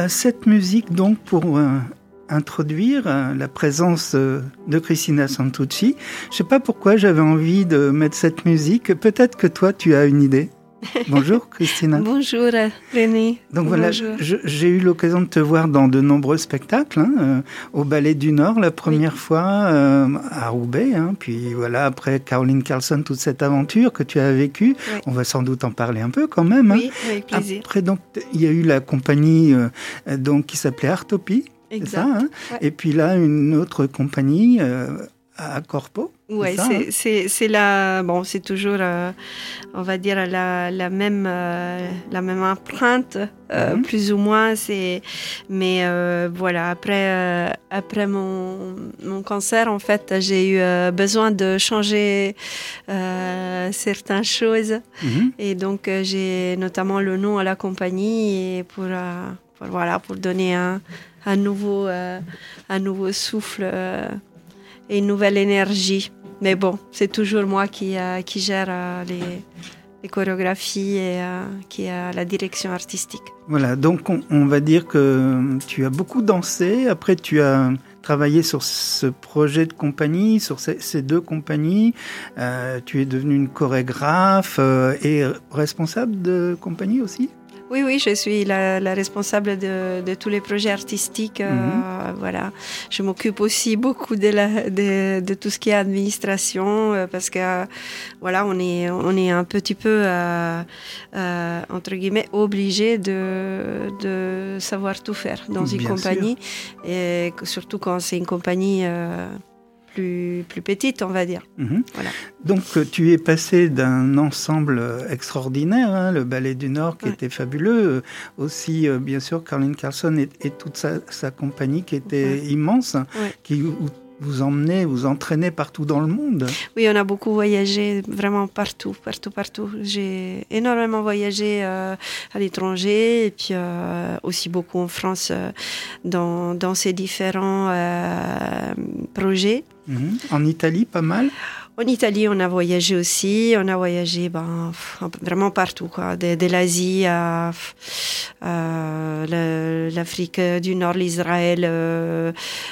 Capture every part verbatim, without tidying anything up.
euh, cette musique, donc, pour euh, introduire euh, la présence euh, de Cristina Santucci, je ne sais pas pourquoi j'avais envie de mettre cette musique. Peut-être que toi, tu as une idée. Bonjour Cristina. Bonjour René. Donc voilà, Bonjour. Je, j'ai eu l'occasion de te voir dans de nombreux spectacles, hein, euh, au Ballet du Nord la première oui. fois, euh, à Roubaix, hein, puis voilà, après Caroline Carlson, toute cette aventure que tu as vécue, oui. on va sans doute en parler un peu quand même. Oui, hein. avec plaisir. Après, donc, il y a eu la compagnie euh, donc, qui s'appelait Artopie, exact. c'est ça, hein ouais. Et puis là, une autre compagnie euh, à Corpo. Oui, c'est, ça, c'est, hein c'est, c'est la, bon, c'est toujours, euh, on va dire, la, la, même, euh, la même empreinte, euh, mm-hmm. plus ou moins. C'est, mais euh, voilà, après, euh, après mon, mon cancer, en fait, j'ai eu euh, besoin de changer euh, certaines choses. Mm-hmm. Et donc, euh, j'ai notamment le nom à la compagnie et pour, euh, pour, voilà, pour donner un, un, nouveau, euh, un nouveau souffle euh, et une nouvelle énergie. Mais bon, c'est toujours moi qui, euh, qui gère euh, les, les chorégraphies et euh, qui a la direction artistique. Voilà, donc on, on va dire que tu as beaucoup dansé. Après, tu as travaillé sur ce projet de compagnie, sur ces, ces deux compagnies. Euh, tu es devenue une chorégraphe euh, et responsable de compagnie aussi ? Oui, oui, je suis la, la responsable de, de tous les projets artistiques. Euh, mm-hmm. Voilà, je m'occupe aussi beaucoup de, la, de, de tout ce qui est administration euh, parce que euh, voilà, on est on est un petit peu euh, euh, entre guillemets obligé de de savoir tout faire dans une Bien compagnie sûr. Et surtout quand c'est une compagnie. Euh, Plus, plus petite, on va dire. Mmh. Voilà. Donc, tu es passé d'un ensemble extraordinaire, hein, le Ballet du Nord, qui ouais. était fabuleux, aussi, euh, bien sûr, Caroline Carlson et, et toute sa, sa compagnie qui était ouais. immense, ouais. qui où vous emmenez, vous entraînez partout dans le monde. Oui, on a beaucoup voyagé, vraiment partout, partout, partout. J'ai énormément voyagé euh, à l'étranger et puis euh, aussi beaucoup en France euh, dans, dans ces différents euh, projets. Mmh. En Italie, pas mal ? En Italie, on a voyagé aussi. On a voyagé ben, vraiment partout, quoi. De, de l'Asie à euh, le, l'Afrique du Nord, l'Israël, euh,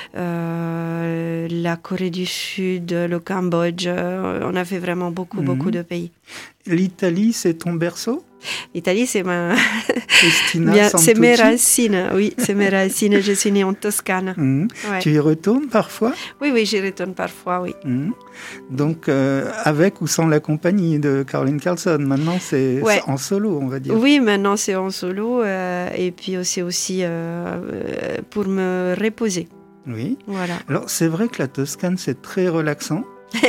euh, la Corée du Sud, le Cambodge. On a fait vraiment beaucoup, mmh. beaucoup de pays. L'Italie, c'est ton berceau ? L'Italie, c'est ma... Cristina Bien, Santucci. C'est mes racines, oui, c'est mes racines. Je suis née en Toscane. Mmh. Ouais. Tu y retournes parfois ? Oui, oui, j'y retourne parfois, oui. Mmh. Donc, euh, avec ou sans la compagnie de Caroline Carlson, maintenant c'est, ouais. c'est en solo, on va dire. Oui, maintenant c'est en solo, euh, et puis c'est aussi euh, pour me reposer. Oui. Voilà. Alors, c'est vrai que la Toscane, c'est très relaxant.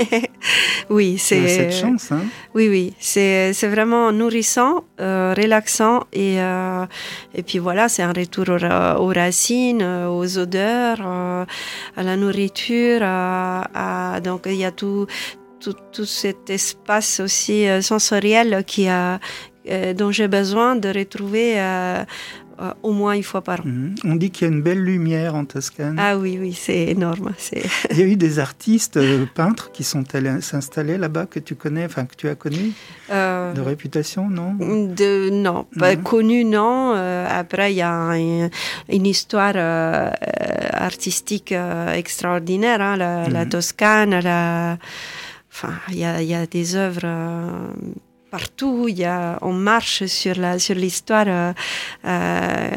Oui, c'est. Tu as cette chance, hein. Oui, oui, c'est c'est vraiment nourrissant, euh, relaxant et euh, et puis voilà, c'est un retour aux, aux racines, aux odeurs, euh, à la nourriture, à, à, donc il y a tout tout tout cet espace aussi euh, sensoriel qui a euh, dont j'ai besoin de retrouver. Euh, Euh, au moins une fois par an. Mmh. On dit qu'il y a une belle lumière en Toscane. Ah oui, oui, c'est énorme. C'est... Il y a eu des artistes euh, peintres qui sont allés s'installer là-bas, que tu connais, enfin que tu as connus, euh, de réputation, non de, Non, pas mmh. connu, non. Euh, après, il y a un, une histoire euh, artistique euh, extraordinaire, hein, la, mmh. la Toscane, la... Enfin, il y a, il y a des œuvres... Euh, partout, il y a, on marche sur, la, sur l'histoire, euh, euh,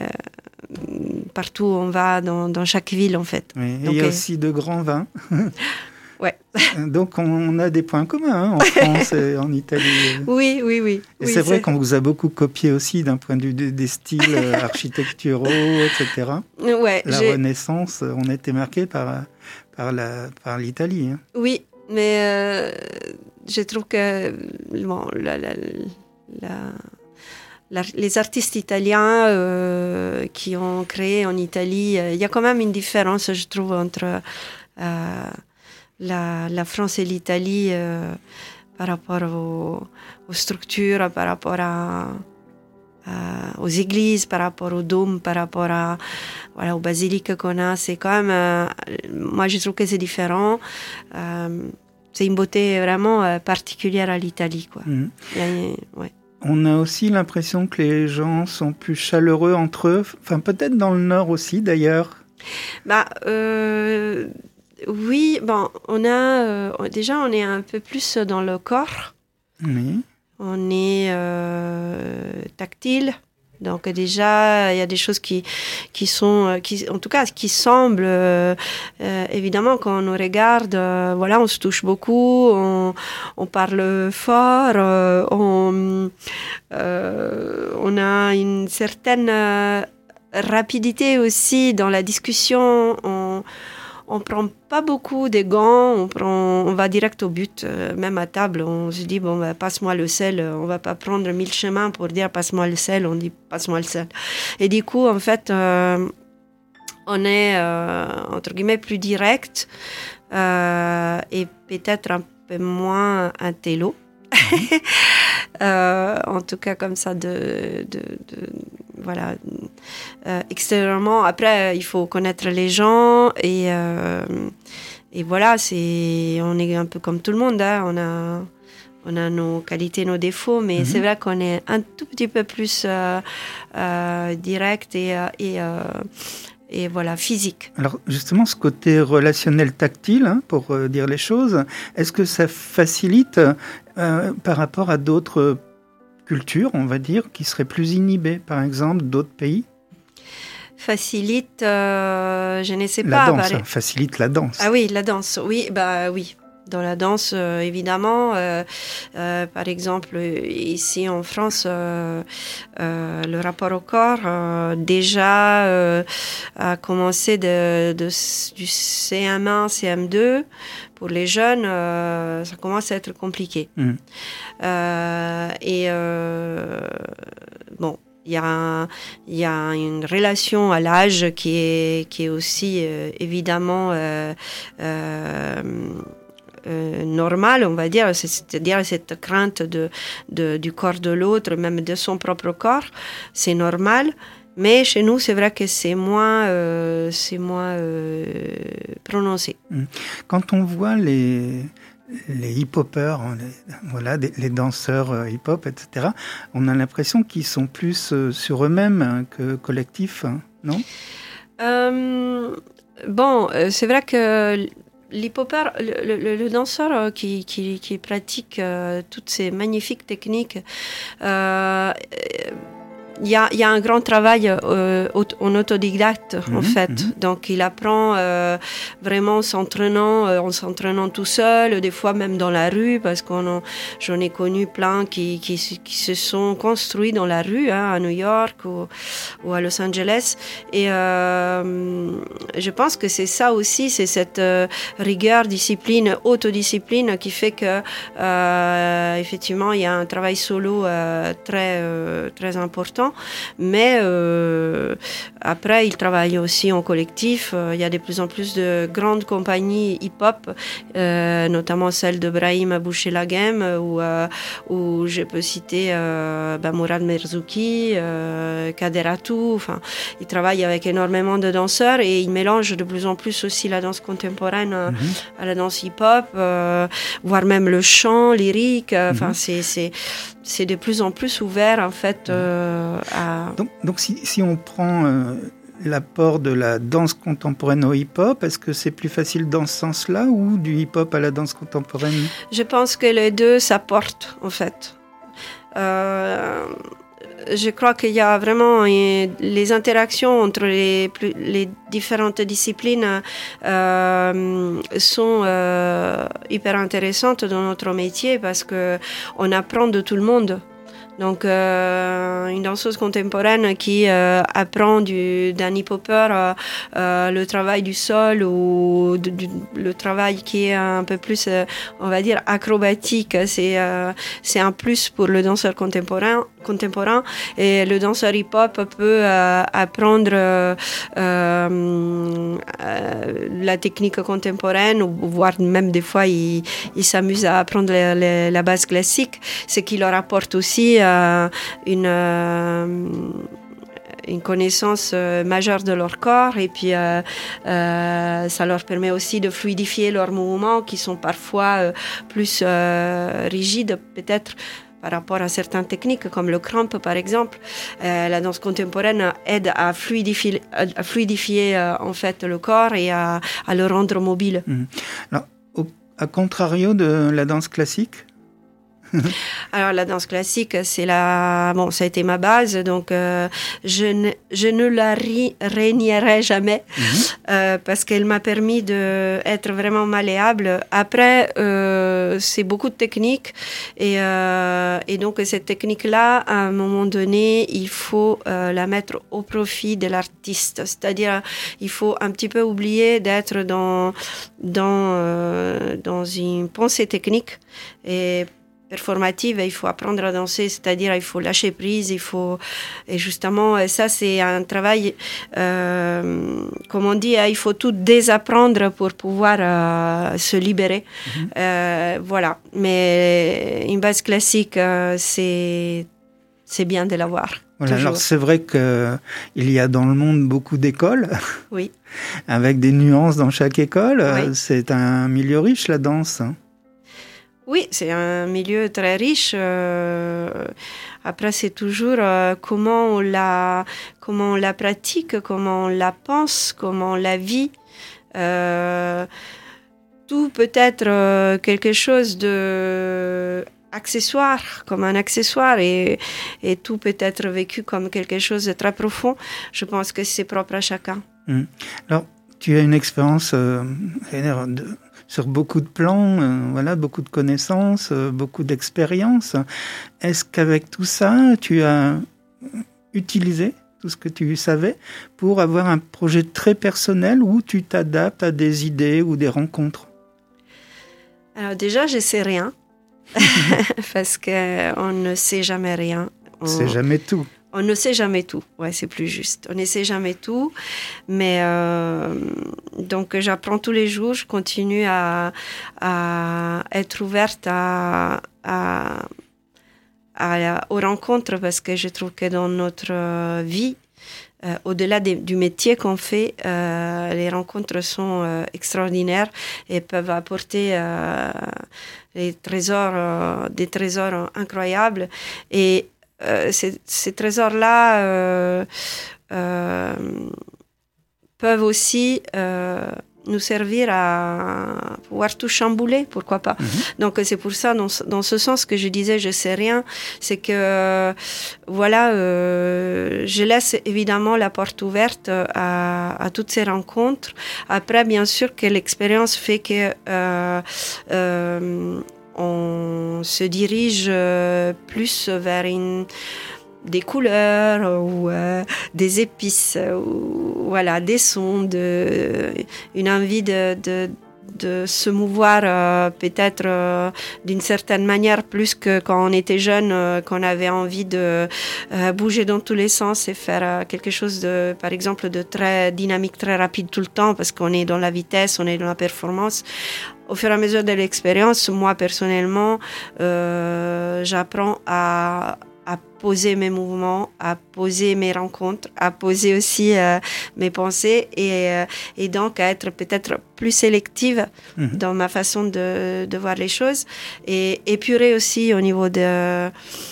partout où on va, dans, dans chaque ville en fait. Oui, donc, il y a euh... aussi de grands vins. Ouais. Donc on a des points communs hein, en France et en Italie. Oui, oui, oui. Et oui, c'est vrai c'est... qu'on vous a beaucoup copié aussi d'un point de vue des, des styles architecturaux, et cetera. Ouais, la j'ai... Renaissance, on a été marqué par, par, la, par l'Italie. Hein. Oui, mais euh, je trouve que bon, la, la, la, la, les artistes italiens euh, qui ont créé en Italie, euh, il y a quand même une différence, je trouve, entre euh, la, la France et l'Italie euh, par rapport aux, aux structures, par rapport à, à, aux églises, par rapport aux dômes, par rapport à, voilà, aux basiliques qu'on a. C'est quand même, euh, moi je trouve que c'est différent. Euh, c'est une beauté vraiment euh, particulière à l'Italie, quoi. Mmh. Et, ouais. On a aussi l'impression que les gens sont plus chaleureux entre eux, enfin peut-être dans le Nord aussi d'ailleurs. Bah, euh, oui, bon, on a euh, déjà on est un peu plus dans le corps. Oui. On est euh, tactile. Donc déjà, il y a des choses qui, qui sont, qui, en tout cas, qui semblent, euh, euh, évidemment, quand on nous regarde, euh, voilà, on se touche beaucoup, on, on parle fort, euh, on, euh, on a une certaine euh, rapidité aussi dans la discussion. On, on prend pas beaucoup de gants, on prend, on va direct au but. Euh, même à table, on se dit bon, bah, passe-moi le sel. On va pas prendre mille chemins pour dire passe-moi le sel. On dit passe-moi le sel. Et du coup, en fait, euh, on est euh, entre guillemets plus direct euh, et peut-être un peu moins intello. euh, en tout cas, comme ça de, de, de voilà. Euh, extérieurement, après, il faut connaître les gens et, euh, et voilà, c'est, on est un peu comme tout le monde, hein, on a, on a nos qualités, nos défauts, mais mm-hmm. c'est vrai qu'on est un tout petit peu plus euh, euh, direct et, et, euh, et voilà, physique. Alors justement, ce côté relationnel tactile, hein, pour euh, dire les choses, est-ce que ça facilite euh, par rapport à d'autres cultures, on va dire, qui seraient plus inhibées, par exemple, d'autres pays? Facilite, euh, je ne sais la pas. Danse, bah, hein, facilite la danse. Ah oui, la danse, oui, bah oui. Dans la danse, euh, évidemment, euh, euh, par exemple, ici en France, euh, euh, le rapport au corps, euh, déjà, euh, a commencé de, de, du C M un, C M deux. Pour les jeunes, euh, ça commence à être compliqué. Mmh. Euh, et euh, bon, il y a, il y a une relation à l'âge qui est, qui est aussi euh, évidemment euh, euh, euh, normale, on va dire, c'est-à-dire cette crainte de, de, du corps de l'autre, même de son propre corps, c'est normal. Mais chez nous, c'est vrai que c'est moins, euh, c'est moins euh, prononcé. Quand on voit les, les hip-hoppers, les, voilà, les danseurs hip-hop, et cetera, on a l'impression qu'ils sont plus sur eux-mêmes que collectifs, non ? euh, Bon, c'est vrai que l'hip-hopper, le, le, le danseur qui, qui, qui pratique euh, toutes ces magnifiques techniques, euh, Il y, a, il y a un grand travail euh, en autodidacte, mmh, en fait. Mmh. Donc, il apprend euh, vraiment en s'entraînant, euh, en s'entraînant tout seul, des fois même dans la rue, parce qu'on j'en ai connu plein qui, qui, qui se sont construits dans la rue, hein, à New York ou, ou à Los Angeles. Et euh, je pense que c'est ça aussi, c'est cette euh, rigueur, discipline, autodiscipline qui fait que, euh, effectivement, il y a un travail solo euh, très, euh, très important. Mais euh, après, il travaille aussi en collectif. Il y a de plus en plus de grandes compagnies hip-hop, euh, notamment celle de Brahim Bouchelaghem, où, euh, où je peux citer euh, ben Mourad Merzouki, euh, Kader Atou. Enfin, il travaille avec énormément de danseurs et il mélange de plus en plus aussi la danse contemporaine mm-hmm. à la danse hip-hop, euh, voire même le chant lyrique. Enfin, mm-hmm. c'est, c'est c'est de plus en plus ouvert, en fait, euh, à... Donc, donc si, si on prend euh, l'apport de la danse contemporaine au hip-hop, est-ce que c'est plus facile dans ce sens-là ou du hip-hop à la danse contemporaine ? Je pense que les deux s'apportent, en fait. Euh, je crois qu'il y a vraiment les interactions entre les, les différentes disciplines euh, sont euh, hyper intéressantes dans notre métier parce que on apprend de tout le monde. Donc, euh, une danseuse contemporaine qui euh, apprend du, d'un hip-hopper euh, euh, le travail du sol ou du, du, le travail qui est un peu plus, euh, on va dire, acrobatique. C'est, euh, c'est un plus pour le danseur contemporain. contemporain et le danseur hip-hop peut euh, apprendre euh, euh, la technique contemporaine ou voire même des fois il, il s'amuse à apprendre la, la, la base classique, ce qui leur apporte aussi euh, une euh, une connaissance euh, majeure de leur corps et puis euh, euh, ça leur permet aussi de fluidifier leurs mouvements qui sont parfois euh, plus euh, rigides peut-être par rapport à certaines techniques comme le cramp par exemple. Euh, la danse contemporaine aide à fluidifier, à fluidifier euh, en fait le corps et à, à le rendre mobile. Mmh. Alors, au, à contrario de la danse classique. Alors la danse classique, c'est la, bon, ça a été ma base, donc euh, je ne, je ne la ri, rénierai jamais mmh. euh, parce qu'elle m'a permis de être vraiment malléable. Après, euh, c'est beaucoup de techniques et euh, et donc cette technique-là, à un moment donné, il faut euh, la mettre au profit de l'artiste, c'est-à-dire il faut un petit peu oublier d'être dans dans euh, dans une pensée technique et performative, il faut apprendre à danser, c'est-à-dire il faut lâcher prise, il faut et justement ça c'est un travail euh, comme on dit, il faut tout désapprendre pour pouvoir euh, se libérer. Mm-hmm. Euh, voilà, mais une base classique euh, c'est c'est bien de l'avoir. Voilà, toujours. Alors c'est vrai que il y a dans le monde beaucoup d'écoles. Oui. Avec des nuances dans chaque école. Oui. C'est un milieu riche la danse. Oui, c'est un milieu très riche. Euh, après, c'est toujours euh, comment on la, comment on la pratique, comment on la pense, comment on la vit. Euh, tout peut être euh, quelque chose de accessoire, comme un accessoire, et, et tout peut être vécu comme quelque chose de très profond. Je pense que c'est propre à chacun. Mmh. Alors, tu as une expérience euh, de... sur beaucoup de plans, euh, voilà, beaucoup de connaissances, euh, beaucoup d'expériences. Est-ce qu'avec tout ça, tu as utilisé tout ce que tu savais pour avoir un projet très personnel où tu t'adaptes à des idées ou des rencontres? Alors déjà, je ne sais rien, parce qu'on ne sait jamais rien. On ne sait jamais tout. On ne sait jamais tout, ouais, c'est plus juste. On ne sait jamais tout, mais euh, donc j'apprends tous les jours, je continue à, à être ouverte à, à, à, aux rencontres parce que je trouve que dans notre vie, euh, au-delà des, du métier qu'on fait, euh, les rencontres sont euh, extraordinaires et peuvent apporter euh, des trésors, euh, des trésors incroyables. Et Euh, ces, ces trésors-là euh, euh, peuvent aussi euh, nous servir à pouvoir tout chambouler, pourquoi pas. Mm-hmm. Donc c'est pour ça, dans, dans ce sens que je disais, je sais rien, c'est que euh, voilà, euh, je laisse évidemment la porte ouverte à, à toutes ces rencontres. Après, bien sûr que l'expérience fait que euh, euh, on se dirige plus vers une, des couleurs ou euh, des épices, ou voilà, des sons, de, une envie de, de, de se mouvoir euh, peut-être euh, d'une certaine manière plus que quand on était jeune, euh, qu'on avait envie de euh, bouger dans tous les sens et faire euh, quelque chose de, par exemple, de très dynamique, très rapide tout le temps parce qu'on est dans la vitesse, on est dans la performance. Au fur et à mesure de l'expérience, moi personnellement, euh, j'apprends à, à poser mes mouvements, à poser mes rencontres, à poser aussi euh, mes pensées et, euh, et donc à être peut-être plus sélective mmh. dans ma façon de, de voir les choses et épurée aussi au niveau de,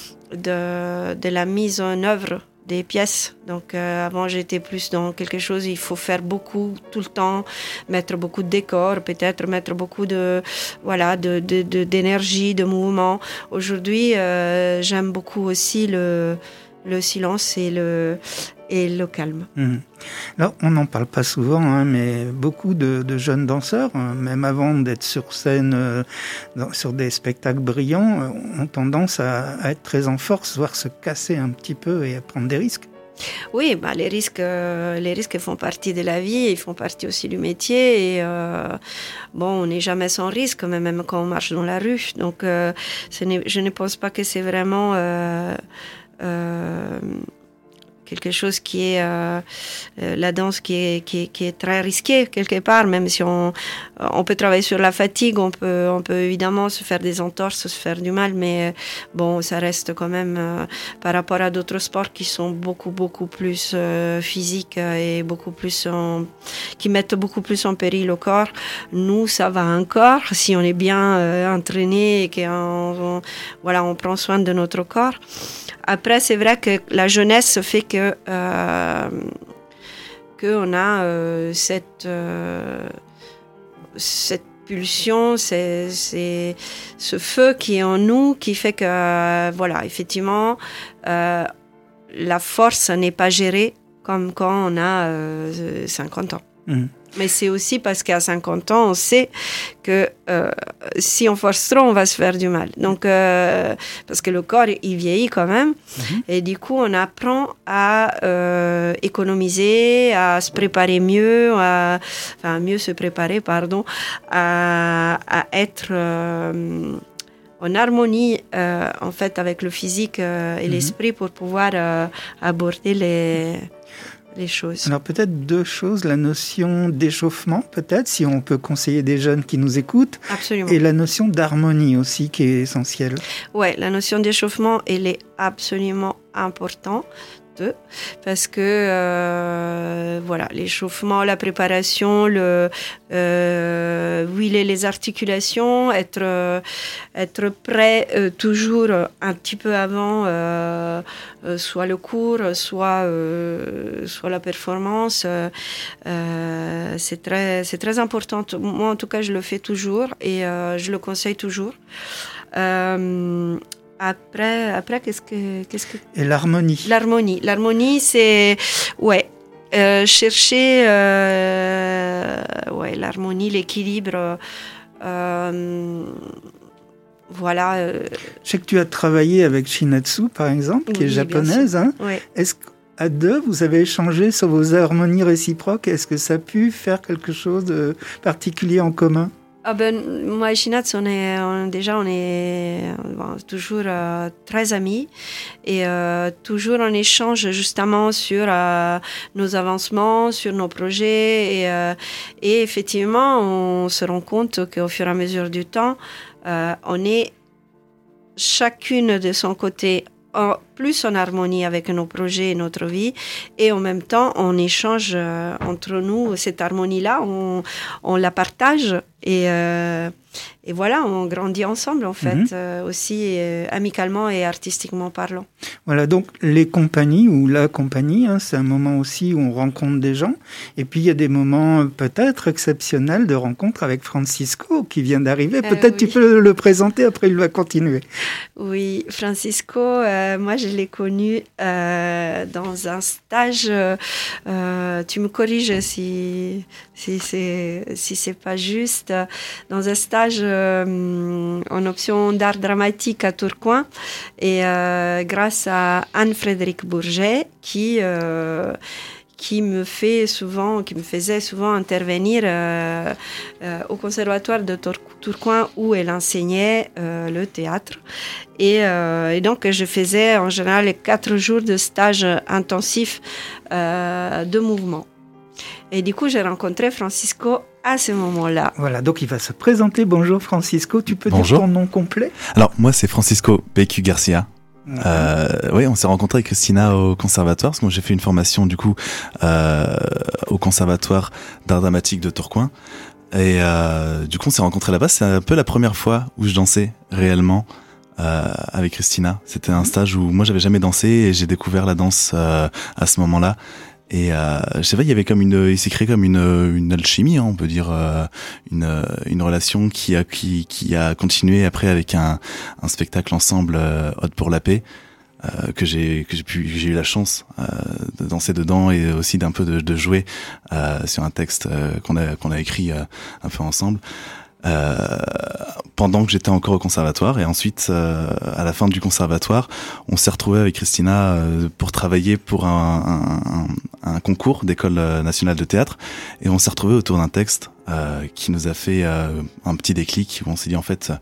de, de la mise en œuvre des pièces. Donc euh, avant j'étais plus dans quelque chose, il faut faire beaucoup tout le temps, mettre beaucoup de décors, peut-être mettre beaucoup de voilà de, de, de d'énergie, de mouvement. Aujourd'hui euh, j'aime beaucoup aussi le le silence et le et le calme. Mmh. Alors, on n'en parle pas souvent, hein, mais beaucoup de, de jeunes danseurs, hein, même avant d'être sur scène, euh, dans, sur des spectacles brillants, euh, ont tendance à, à être très en force, voire se casser un petit peu et à prendre des risques. Oui, bah, les risques, euh, les risques font partie de la vie, ils font partie aussi du métier. Et euh, bon, on n'est jamais sans risque, même, même quand on marche dans la rue. Donc, euh, ce n'est, je ne pense pas que c'est vraiment... Euh, euh, quelque chose qui est euh, la danse qui est, qui est qui est très risquée quelque part, même si on on peut travailler sur la fatigue, on peut on peut évidemment se faire des entorses, se faire du mal, mais bon, ça reste quand même euh, par rapport à d'autres sports qui sont beaucoup beaucoup plus euh, physiques et beaucoup plus en, qui mettent beaucoup plus en péril au corps. Nous, ça va encore si on est bien euh, entraîné et qu'on on, voilà, on prend soin de notre corps. Après, c'est vrai que la jeunesse fait que euh, qu'on a euh, cette euh, cette pulsion, c'est, c'est ce feu qui est en nous qui fait que euh, voilà, effectivement, euh, la force n'est pas gérée comme quand on a euh, cinquante ans. Mmh. Mais c'est aussi parce qu'à cinquante ans, on sait que euh, si on force trop, on va se faire du mal. Donc, euh, parce que le corps, il vieillit quand même. Mm-hmm. Et du coup, on apprend à euh, économiser, à se préparer mieux, à, enfin, mieux se préparer, pardon, à, à être euh, en harmonie, euh, en fait, avec le physique euh, et mm-hmm. l'esprit pour pouvoir euh, aborder les... les choses. Alors peut-être deux choses, la notion d'échauffement peut-être, si on peut conseiller des jeunes qui nous écoutent. Absolument. Et la notion d'harmonie aussi qui est essentielle. Oui, la notion d'échauffement, elle est absolument importante. Parce que euh, voilà, l'échauffement, la préparation, le euh, huiler les articulations, être euh, être prêt euh, toujours un petit peu avant, euh, euh, soit le cours, soit euh, soit la performance. Euh, c'est très c'est très important. Moi, en tout cas, je le fais toujours et euh, je le conseille toujours. Euh, Après, après qu'est-ce que, qu'est-ce que... Et l'harmonie. L'harmonie. L'harmonie, c'est... Ouais. Euh, chercher... Euh, ouais, l'harmonie, l'équilibre. Euh, voilà. Euh... Je sais que tu as travaillé avec Shinatsu, par exemple, qui oui, est japonaise. Hein. Ouais. Est-ce qu'à deux, vous avez échangé sur vos harmonies réciproques? Est-ce que ça a pu faire quelque chose de particulier en commun? Ah ben, moi et Shinatsu, on est, on, déjà, on est bon, toujours euh, très amis et euh, toujours en échange justement sur euh, nos avancements, sur nos projets. Et, euh, et effectivement, on se rend compte qu'au fur et à mesure du temps, euh, on est chacune de son côté en, plus en harmonie avec nos projets et notre vie, et en même temps, on échange euh, entre nous cette harmonie-là, on, on la partage, et, euh, et voilà, on grandit ensemble, en fait, mm-hmm. euh, aussi euh, amicalement et artistiquement parlant. Voilà, donc les compagnies, ou la compagnie, hein, c'est un moment aussi où on rencontre des gens, et puis il y a des moments peut-être exceptionnels de rencontre avec Francisco, qui vient d'arriver. Peut-être euh, oui. Tu peux le présenter, après il va continuer. Oui, Francisco, euh, moi je l'ai connu euh, dans un stage, euh, tu me corriges si, si, c'est, si c'est pas juste, dans un stage euh, en option d'art dramatique à Tourcoing, et euh, grâce à Anne-Frédérique Bourget, qui... Euh, qui me fait souvent, qui me faisait souvent intervenir euh, euh, au conservatoire de Tour- Tourcoing où elle enseignait euh, le théâtre. Et, euh, et donc, je faisais en général quatre jours de stage intensif euh, de mouvement. Et du coup, j'ai rencontré Francisco à ce moment-là. Voilà, donc il va se présenter. Bonjour Francisco, tu peux Bonjour. Dire ton nom complet? Alors, moi, c'est Francisco Bécu Garcia. Mmh. Euh, oui, on s'est rencontré avec Christina au conservatoire, parce que moi j'ai fait une formation du coup euh, au conservatoire d'art dramatique de Tourcoing, et euh, du coup on s'est rencontré là-bas. C'est un peu la première fois où je dansais réellement euh, avec Christina. C'était un stage où moi j'avais jamais dansé et j'ai découvert la danse euh, à ce moment-là. Et euh, je sais pas, il y avait comme une, il s'est créé comme une, une alchimie, hein, on peut dire, euh, une, une relation qui a, qui, qui a continué après avec un, un spectacle ensemble, euh, Ode pour la paix, euh, que j'ai, que j'ai pu, j'ai eu la chance euh, de danser dedans et aussi d'un peu de, de jouer euh, sur un texte euh, qu'on a, qu'on a écrit euh, un peu ensemble. Euh, pendant que j'étais encore au conservatoire, et ensuite euh, à la fin du conservatoire, on s'est retrouvé avec Christina euh, pour travailler pour un, un, un concours d'école nationale de théâtre, et on s'est retrouvé autour d'un texte euh, qui nous a fait euh, un petit déclic où on s'est dit en fait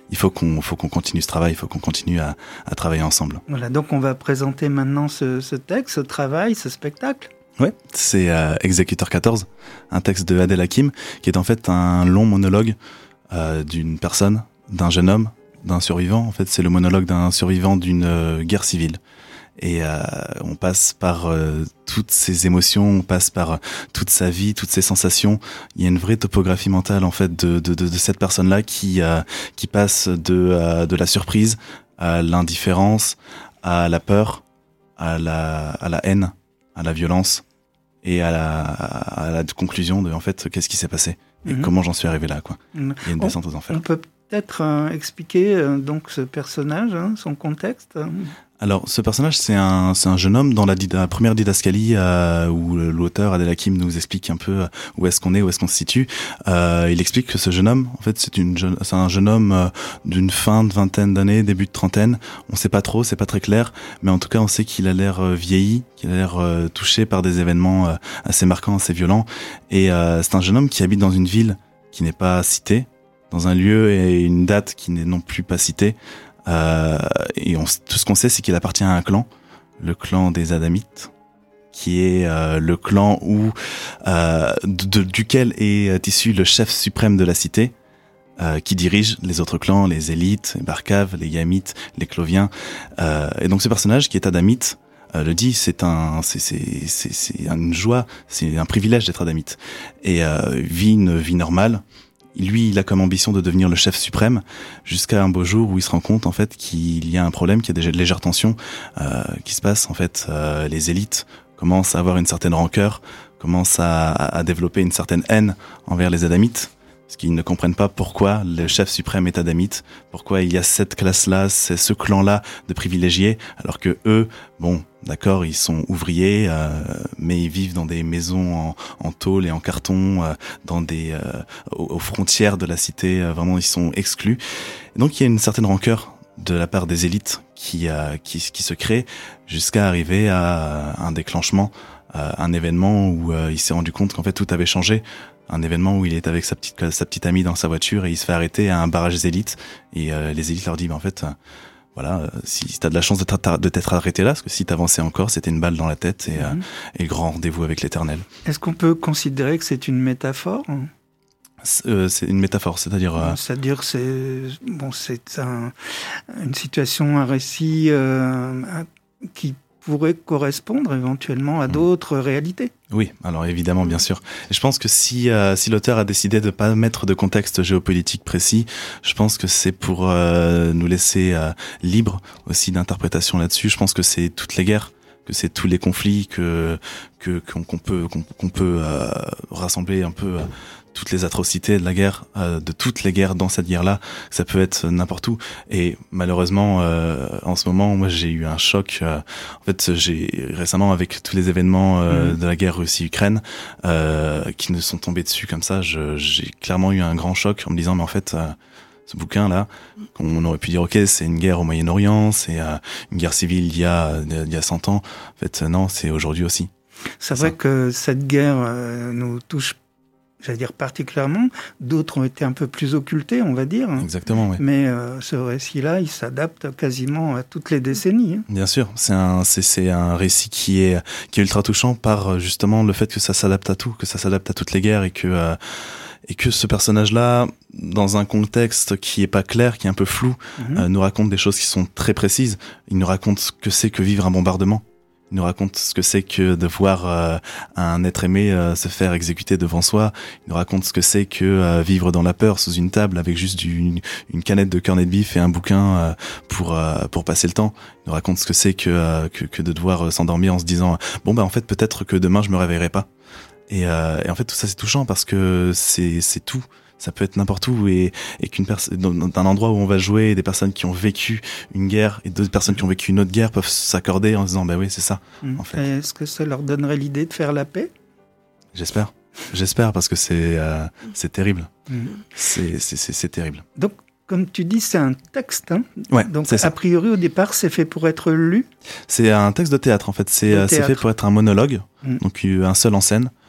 il faut qu'on, faut qu'on continue ce travail, il faut qu'on continue à, à travailler ensemble. Voilà, donc on va présenter maintenant ce, ce texte, ce travail, ce spectacle. Ouais, c'est euh, Exécuteur quatorze, un texte de Adèle Hakim, qui est en fait un long monologue euh, d'une personne, d'un jeune homme, d'un survivant. En fait, c'est le monologue d'un survivant d'une euh, guerre civile. Et euh, on passe par euh, toutes ses émotions, on passe par euh, toute sa vie, toutes ses sensations. Il y a une vraie topographie mentale en fait de de de, de cette personne-là qui euh, qui passe de euh, de la surprise à l'indifférence, à la peur, à la à la haine, à la violence et à la à la conclusion de en fait qu'est-ce qui s'est passé et mmh. comment j'en suis arrivé là quoi. Mmh. Il y a une descente on, aux enfers. On peut peut-être euh, expliquer euh, donc ce personnage, hein, son contexte. Alors, ce personnage, c'est un, c'est un jeune homme dans la, la première didascalie euh, où l'auteur Adèle Hakim nous explique un peu où est-ce qu'on est, où est-ce qu'on se situe. Euh, il explique que ce jeune homme, en fait, c'est une jeune, c'est un jeune homme euh, d'une fin de vingtaine d'années, début de trentaine. On sait pas trop, c'est pas très clair, mais en tout cas, on sait qu'il a l'air euh, vieilli, qu'il a l'air euh, touché par des événements euh, assez marquants, assez violents. Et euh, c'est un jeune homme qui habite dans une ville qui n'est pas citée, dans un lieu et une date qui n'est non plus pas citée. Euh, et on, tout ce qu'on sait, c'est qu'il appartient à un clan, le clan des Adamites, qui est euh, le clan où, euh, de, de, duquel est issu le chef suprême de la cité, euh, qui dirige les autres clans, les élites, les Barcaves, les Yamites, les Cloviens. Euh, et donc ce personnage qui est Adamite, euh, le dit, c'est un, c'est, c'est, c'est, c'est une joie, c'est un privilège d'être Adamite, et euh, vit une vie normale. Lui, il a comme ambition de devenir le chef suprême jusqu'à un beau jour où il se rend compte en fait qu'il y a un problème, qu'il y a déjà de légères tensions euh, qui se passent. En fait, euh, les élites commencent à avoir une certaine rancœur, commencent à, à développer une certaine haine envers les Adamites, parce qu'ils ne comprennent pas pourquoi le chef suprême est Adamite, pourquoi il y a cette classe-là, c'est ce clan-là de privilégiés, alors que eux, bon, d'accord, ils sont ouvriers, euh, mais ils vivent dans des maisons en, en tôle et en carton, euh, dans des euh, aux, aux frontières de la cité. Euh, vraiment, ils sont exclus. Et donc, il y a une certaine rancœur de la part des élites qui euh, qui, qui se crée jusqu'à arriver à un déclenchement, euh, un événement où euh, il s'est rendu compte qu'en fait tout avait changé. Un événement où il est avec sa petite sa petite amie dans sa voiture et il se fait arrêter à un barrage des élites et euh, les élites leur disent bah, en fait euh, voilà euh, si, si t'as de la chance de, de t'être arrêté là parce que si t'avançais encore c'était une balle dans la tête et, mmh. euh, et le grand rendez-vous avec l'Éternel. Est-ce qu'on peut considérer que c'est une métaphore ? C'est, euh, c'est une métaphore, c'est-à-dire euh... c'est-à-dire c'est bon c'est un, une situation, un récit euh, qui pourrait correspondre éventuellement à d'autres mmh. réalités. Oui, alors évidemment, bien sûr. Et je pense que si euh, si l'auteur a décidé de pas mettre de contexte géopolitique précis, je pense que c'est pour euh, nous laisser euh, libres aussi d'interprétation là-dessus. Je pense que c'est toutes les guerres, que c'est tous les conflits, que que qu'on, qu'on peut qu'on, qu'on peut euh, rassembler un peu. Euh, toutes les atrocités de la guerre, euh, de toutes les guerres dans cette guerre-là, ça peut être n'importe où. Et malheureusement, euh, en ce moment, moi, j'ai eu un choc. Euh, en fait, j'ai récemment, avec tous les événements euh, mmh. de la guerre Russie-Ukraine euh, qui nous sont tombés dessus comme ça, je, j'ai clairement eu un grand choc en me disant, mais en fait, euh, ce bouquin-là, on aurait pu dire, ok, c'est une guerre au Moyen-Orient, c'est euh, une guerre civile il y a il y a cent ans. En fait, non, c'est aujourd'hui aussi. C'est, c'est vrai ça. Que cette guerre euh, nous touche. J'allais dire particulièrement, d'autres ont été un peu plus occultés, on va dire. Exactement, oui. Mais euh, ce récit-là, il s'adapte quasiment à toutes les décennies. Hein. Bien sûr, c'est un, c'est, c'est un récit qui est, qui est ultra touchant par justement le fait que ça s'adapte à tout, que ça s'adapte à toutes les guerres et que, euh, et que ce personnage-là, dans un contexte qui est pas clair, qui est un peu flou, mm-hmm. euh, nous raconte des choses qui sont très précises. Il nous raconte ce que c'est que vivre un bombardement. Il nous raconte ce que c'est que de voir euh, un être aimé euh, se faire exécuter devant soi. Il nous raconte ce que c'est que euh, vivre dans la peur sous une table avec juste du, une, une canette de cornet de bif et un bouquin euh, pour euh, pour passer le temps. Il nous raconte ce que c'est que euh, que, que de devoir euh, s'endormir en se disant bon bah en fait peut-être que demain je me réveillerai pas. Et, euh, et en fait tout ça c'est touchant parce que c'est c'est tout. Ça peut être n'importe où et, et qu'une personne, d'un endroit où on va jouer, des personnes qui ont vécu une guerre et d'autres personnes qui ont vécu une autre guerre peuvent s'accorder en se disant, bah oui, c'est ça, mmh. en fait. Et est-ce que ça leur donnerait l'idée de faire la paix ? J'espère. J'espère parce que c'est, euh, c'est terrible. Mmh. C'est, c'est, c'est, c'est terrible. Donc, comme tu dis, c'est un texte. Hein ouais, donc, c'est ça. A priori, au départ, c'est fait pour être lu ? C'est un texte de théâtre, en fait. C'est, c'est fait pour être un monologue, mmh. donc un seul en scène.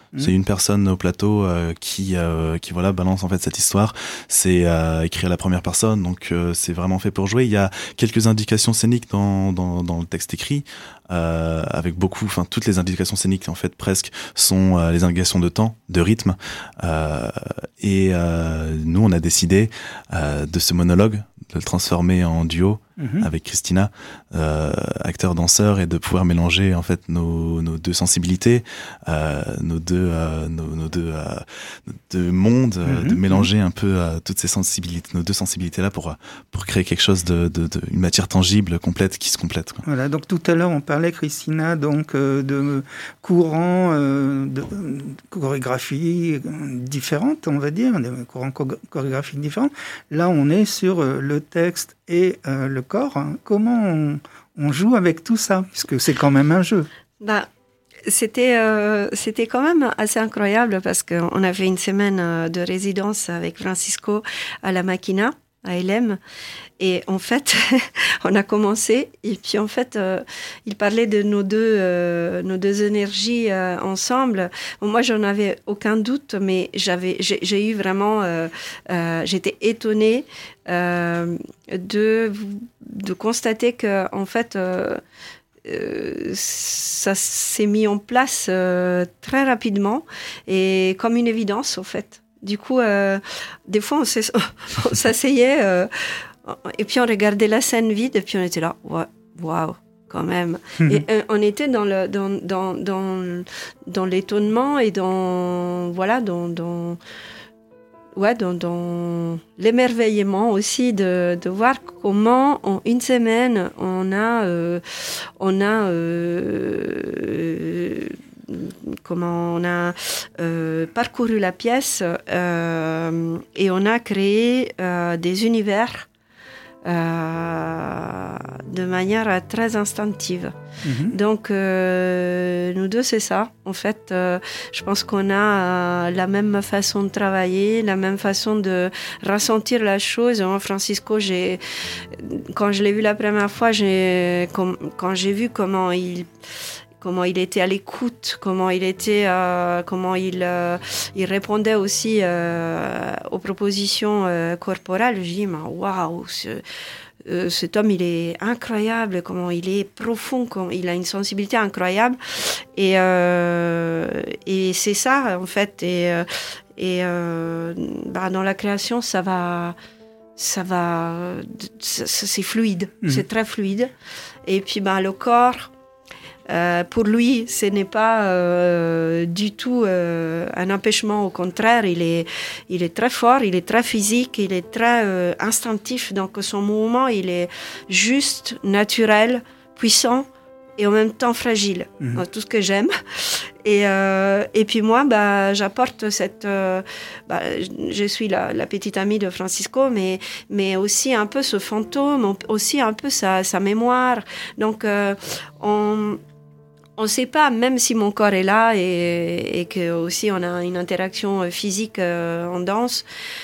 Mmh. C'est une personne au plateau euh, qui, euh, qui voilà, balance en fait cette histoire. C'est euh, écrit à la première personne, donc euh, c'est vraiment fait pour jouer. Il y a quelques indications scéniques dans, dans, dans le texte écrit, euh, avec beaucoup, enfin toutes les indications scéniques en fait presque sont euh, les indications de temps, de rythme. Euh, et euh, nous, on a décidé euh, de ce monologue de le transformer en duo. Mmh. Avec Christina, euh, acteur-danseur, et de pouvoir mélanger en fait nos, nos deux sensibilités, euh, nos deux, euh, nos, nos deux, euh, nos deux mondes, mmh. de mélanger un peu euh, toutes ces sensibilités, nos deux sensibilités là pour pour créer quelque chose de, de, de une matière tangible, complète, qui se complète, quoi. Voilà. Donc tout à l'heure on parlait, Christina, donc euh, de courants euh, de, de chorégraphie différentes, on va dire, des courants chorégraphiques différents. Là on est sur euh, le texte et euh, le corps. Hein. Comment on, on joue avec tout ça, puisque c'est quand même un jeu? Bah, c'était, euh, c'était quand même assez incroyable parce qu'on a fait une semaine de résidence avec Francisco à la Máquina, à L M. Et en fait, on a commencé, et puis en fait, euh, il parlait de nos deux, euh, nos deux énergies euh, ensemble. Bon, moi, j'en avais aucun doute, mais j'avais, j'ai, j'ai eu vraiment, euh, euh, j'étais étonnée euh, de, de constater que, en fait, euh, euh, ça s'est mis en place euh, très rapidement et comme une évidence, en fait. Du coup, euh, des fois, on, on s'asseyait. Euh, Et puis on regardait la scène vide et puis on était là, waouh, quand même. Mmh. Et euh, on était dans le dans dans dans dans l'étonnement et dans voilà dans dans ouais dans dans l'émerveillement aussi de de voir comment en une semaine on a euh, on a euh, comment on a euh, parcouru la pièce euh, et on a créé euh, des univers Euh, de manière très instinctive. Mmh. Donc, euh, nous deux, c'est ça. En fait, euh, je pense qu'on a euh, la même façon de travailler, la même façon de ressentir la chose. Moi, Francisco, j'ai, quand je l'ai vu la première fois, j'ai, com- quand j'ai vu comment il... comment il était à l'écoute, comment il était, euh, comment il, euh, il répondait aussi euh, aux propositions euh, corporelles. Je dis, mais waouh, ce, euh, cet homme, il est incroyable, comment il est profond, comment il a une sensibilité incroyable. Et, euh, et c'est ça, en fait. Et, et euh, bah, dans la création, ça va... ça va... c'est fluide, mmh. c'est très fluide. Et puis, bah, le corps... Euh, pour lui, ce n'est pas euh, du tout euh, un empêchement. Au contraire, il est, il est très fort, il est très physique, il est très euh, instinctif. Donc son mouvement, il est juste, naturel, puissant et en même temps fragile. Mmh. Donc, tout ce que j'aime. Et, euh, et puis moi, bah, j'apporte cette... Euh, bah, je suis la, la petite amie de Francisco, mais, mais aussi un peu ce fantôme, aussi un peu sa, sa mémoire. Donc euh, on... On ne sait pas, même si mon corps est là et, et que aussi on a une interaction physique euh, en danse,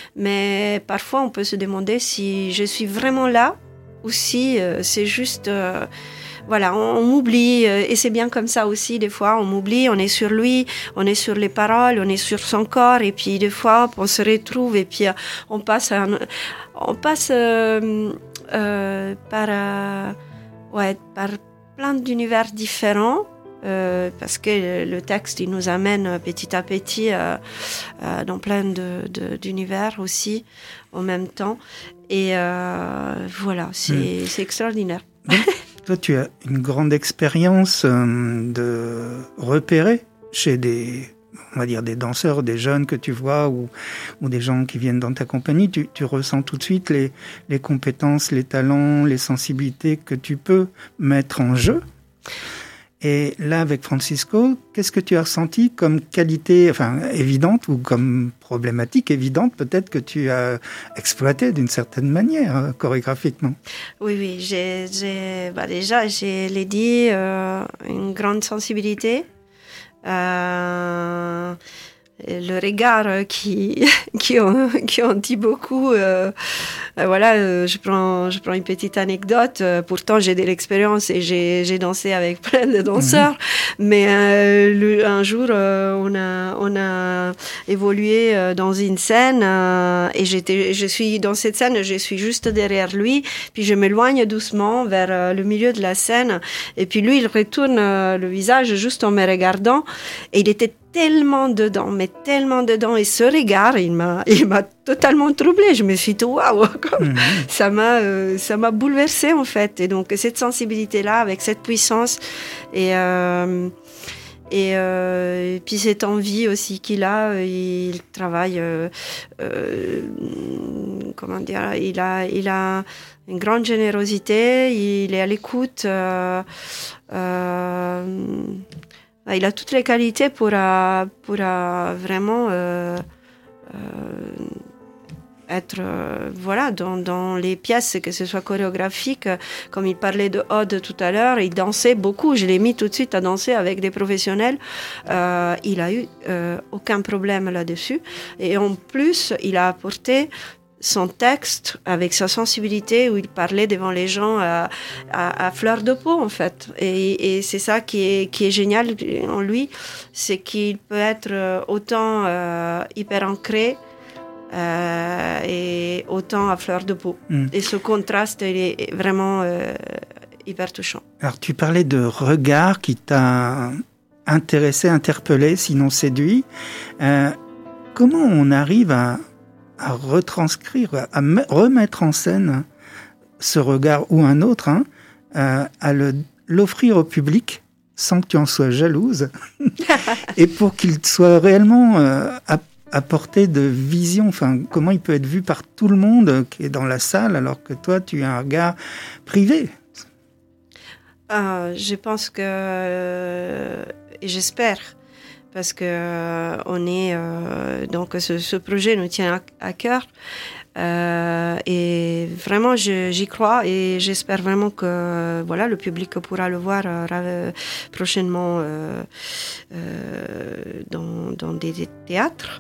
mais parfois on peut se demander si je suis vraiment là ou si euh, c'est juste, euh, voilà, on, on m'oublie euh, et c'est bien comme ça aussi. Des fois, on m'oublie, on est sur lui, on est sur les paroles, on est sur son corps et puis des fois on se retrouve et puis euh, on passe, à, on passe euh, euh, par, euh, ouais, par plein d'univers différents. Euh, parce que le texte il nous amène petit à petit euh, euh, dans plein de, de, d'univers aussi en même temps et euh, voilà c'est, mmh. c'est extraordinaire. Donc, toi tu as une grande expérience euh, de repérer chez des on va dire des danseurs, des jeunes que tu vois ou, ou des gens qui viennent dans ta compagnie, tu, tu ressens tout de suite les, les compétences, les talents, les sensibilités que tu peux mettre en jeu. Et là, avec Francisco, qu'est-ce que tu as ressenti comme qualité, enfin, évidente ou comme problématique évidente, peut-être que tu as exploité d'une certaine manière, euh, chorégraphiquement? Oui, oui, j'ai, j'ai, bah déjà, je l'ai dit, euh, une grande sensibilité, euh, le regard qui qui en, qui en dit beaucoup. Euh, euh, voilà, euh, je prends je prends une petite anecdote. Euh, pourtant, j'ai de l'expérience et j'ai j'ai dansé avec plein de danseurs. Mmh. Mais euh, le, un jour, euh, on a on a évolué euh, dans une scène euh, et j'étais je suis dans cette scène, je suis juste derrière lui. Puis je m'éloigne doucement vers euh, le milieu de la scène. Et puis lui, il retourne euh, le visage juste en me regardant. Et il était tellement dedans, mais tellement dedans. Et ce regard, il m'a, il m'a totalement troublée. Je me suis dit, waouh, mmh. ça m'a, euh, ça m'a bouleversée, en fait. Et donc, cette sensibilité-là, avec cette puissance, et, euh, et, euh, et puis cette envie aussi qu'il a, il travaille, euh, euh, comment dire, il a, il a une grande générosité, il est à l'écoute, euh, euh, il a toutes les qualités pour, euh, pour euh, vraiment euh, euh, être euh, voilà, dans, dans les pièces, que ce soit chorégraphique. Comme il parlait de Aude tout à l'heure, il dansait beaucoup. Je l'ai mis tout de suite à danser avec des professionnels. Euh, il a eu euh, aucun problème là-dessus. Et en plus, il a apporté son texte avec sa sensibilité où il parlait devant les gens à, à, à fleur de peau en fait et, et c'est ça qui est, qui est génial en lui, c'est qu'il peut être autant euh, hyper ancré euh, et autant à fleur de peau mmh. et ce contraste il est vraiment euh, hyper touchant. Alors tu parlais de regard qui t'a intéressé, interpellé, sinon séduit. Euh, comment on arrive à à retranscrire, à me- remettre en scène ce regard ou un autre, hein, euh, à le, l'offrir au public sans que tu en sois jalouse et pour qu'il soit réellement euh, à, à portée de vision. Enfin, comment il peut être vu par tout le monde qui est dans la salle alors que toi, tu as un regard privé. Euh, je pense que, euh, et j'espère, parce que euh, on est euh, donc ce, ce projet nous tient à, à cœur euh, et vraiment je, j'y crois et j'espère vraiment que voilà le public pourra le voir euh, prochainement euh, euh, dans, dans des, des théâtres.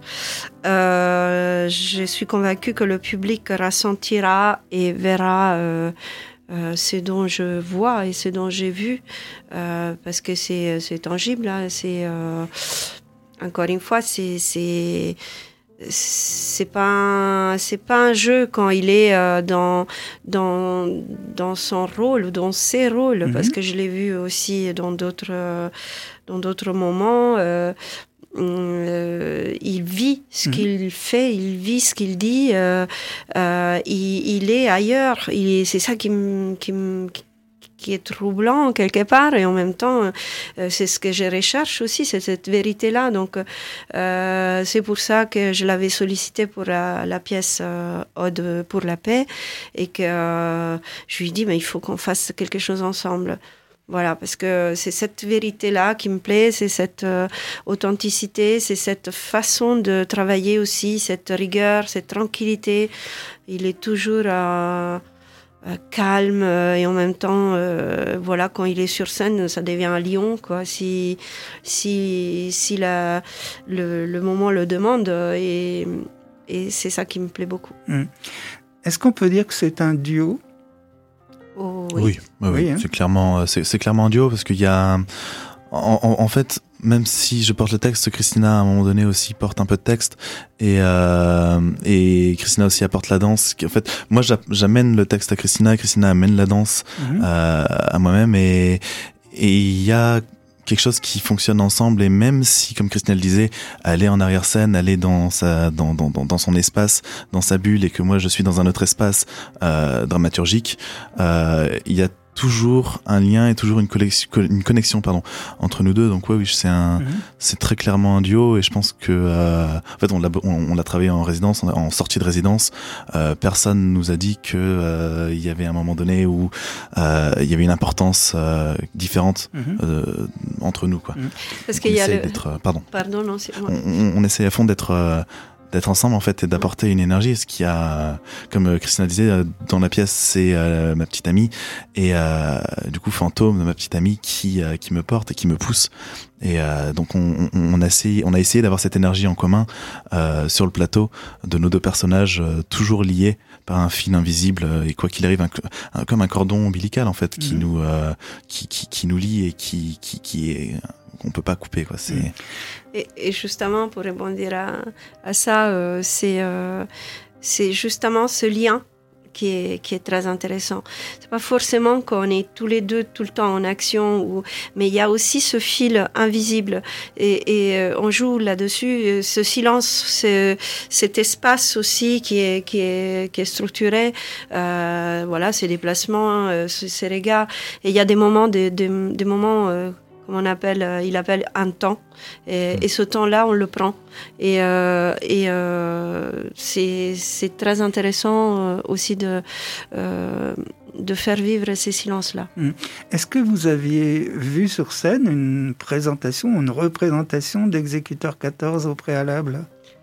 Euh, je suis convaincue que le public ressentira et verra euh, Euh, c'est dont je vois et c'est dont j'ai vu euh, parce que c'est c'est tangible hein, c'est euh, encore une fois c'est c'est c'est pas un, c'est pas un jeu quand il est euh, dans dans dans son rôle ou dans ses rôles mm-hmm. parce que je l'ai vu aussi dans d'autres euh, dans d'autres moments euh, Euh, il vit ce mmh. qu'il fait, il vit ce qu'il dit, euh, euh, il, il est ailleurs. Il, c'est ça qui, m, qui, m, qui est troublant quelque part et en même temps, euh, c'est ce que je recherche aussi, c'est cette vérité-là. Donc, euh, c'est pour ça que je l'avais sollicité pour la, la pièce euh, Aude pour la paix et que euh, je lui ai dit, mais il faut qu'on fasse quelque chose ensemble. Voilà, parce que c'est cette vérité-là qui me plaît, c'est cette euh, authenticité, c'est cette façon de travailler aussi, cette rigueur, cette tranquillité. Il est toujours euh, euh, calme euh, et en même temps, euh, voilà, quand il est sur scène, ça devient un lion, quoi. Si si si la le, le moment le demande et et c'est ça qui me plaît beaucoup. Mmh. Est-ce qu'on peut dire que c'est un duo? Oh, oui, oui, oui, oui hein. c'est clairement, c'est, c'est clairement un duo parce qu'il y a, en, en, en fait, même si je porte le texte, Christina à un moment donné aussi porte un peu de texte et euh, et Christina aussi apporte la danse. En fait, moi j'amène le texte à Christina, Christina amène la danse mm-hmm. euh, à moi-même et et il y a quelque chose qui fonctionne ensemble et même si, comme Christina le disait, elle est en arrière-scène, elle est dans sa, dans, dans, dans son espace, dans sa bulle et que moi je suis dans un autre espace, euh, dramaturgique, euh, il y a toujours un lien et toujours une connexion, une connexion pardon, entre nous deux. Donc ouais, oui, c'est un, mm-hmm. c'est très clairement un duo et je pense que, euh, en fait, on l'a, on, on l'a travaillé en résidence, en sortie de résidence. Euh, personne nous a dit que euh, il y avait un moment donné où euh, il y avait une importance euh, différente mm-hmm. euh, entre nous, quoi. Parce qu'il y a le... d'être, pardon. Pardon, non, c'est moi. On, on, on essaie à fond d'être. Euh, d'être ensemble en fait et d'apporter une énergie. Ce qui a, comme Christina disait, dans la pièce, c'est euh, ma petite amie et euh, du coup Fantôme, ma petite amie, qui euh, qui me porte et qui me pousse. Et euh, donc on, on, on a essayé, on a essayé d'avoir cette énergie en commun euh, sur le plateau de nos deux personnages, euh, toujours liés par un fil invisible euh, et quoi qu'il arrive, un, un, comme un cordon ombilical en fait, qui mmh. nous euh, qui, qui qui nous lie et qui qui qui est qu'on peut pas couper quoi. C'est et, et justement pour rebondir à, à ça, euh, c'est euh, c'est justement ce lien qui est, qui est très intéressant. C'est pas forcément qu'on est tous les deux tout le temps en action, ou, mais il y a aussi ce fil invisible et, et on joue là-dessus, ce silence, ce, cet espace aussi qui est, qui est, qui est structuré, euh, voilà, ces déplacements, euh, ces regards. Et il y a des moments, des, des, des moments euh, comme on appelle, euh, il appelle un temps, et, et ce temps-là, on le prend. Et, euh, et euh, c'est, c'est très intéressant euh, aussi de, euh, de faire vivre ces silences-là. Est-ce que vous aviez vu sur scène une présentation, une représentation d'Exécuteur quatorze au préalable ?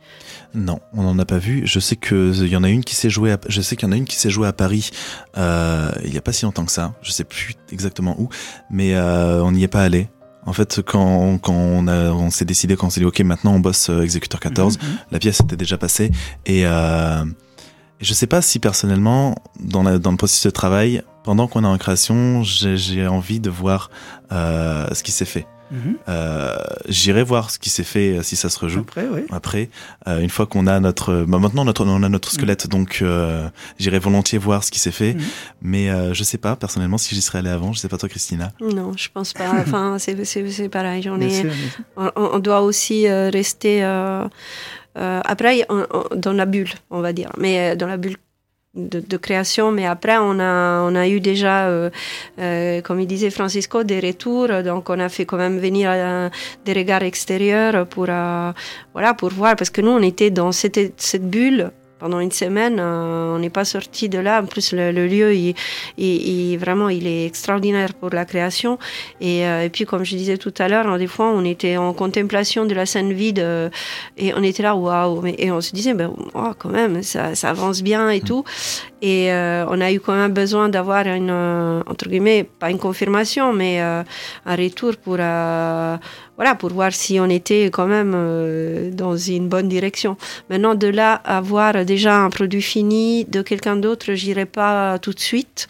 Non, on n'en a pas vu. Je sais que il y en a une qui s'est jouée. À, je sais qu'il y en a une qui s'est jouée à Paris. Euh, il y a pas si longtemps que ça. Je sais plus exactement où, mais euh, on n'y est pas allé. En fait, quand quand on a, on s'est décidé, quand on s'est dit ok, maintenant on bosse euh, Exécuteur quatorze. Mm-hmm. La pièce était déjà passée et euh, je sais pas si personnellement dans la, dans le processus de travail, pendant qu'on est en création, j'ai, j'ai envie de voir euh, ce qui s'est fait. Mmh. Euh, j'irai voir ce qui s'est fait si ça se rejoue. Après, oui. Après, euh, une fois qu'on a notre, bah maintenant notre, on a notre squelette, mmh. donc euh, j'irai volontiers voir ce qui s'est fait. Mmh. Mais euh, je sais pas personnellement si j'y serais allé avant. Je sais pas toi, Christina. Non, je pense pas. Enfin, c'est c'est c'est pareil. On est, on, on doit aussi euh, rester. Euh, euh, après, on, on, dans la bulle, on va dire, mais dans la bulle. De, de création, mais après on a on a eu déjà euh, euh, comme il disait Francisco, des retours, donc on a fait quand même venir euh, des regards extérieurs pour euh, voilà pour voir, parce que nous on était dans cette cette bulle pendant une semaine, euh, on n'est pas sorti de là. En plus, le, le lieu, il, il, il, vraiment, il est extraordinaire pour la création. Et, euh, et puis, comme je disais tout à l'heure, des fois, on était en contemplation de la scène vide euh, et on était là, waouh. Et on se disait, ben, oh, quand même, ça, ça avance bien et tout. Et euh, on a eu quand même besoin d'avoir une, euh, entre guillemets, pas une confirmation, mais euh, un retour pour, euh, voilà, pour voir si on était quand même euh, dans une bonne direction. Maintenant, de là à avoir déjà un produit fini de quelqu'un d'autre, j'irai pas tout de suite.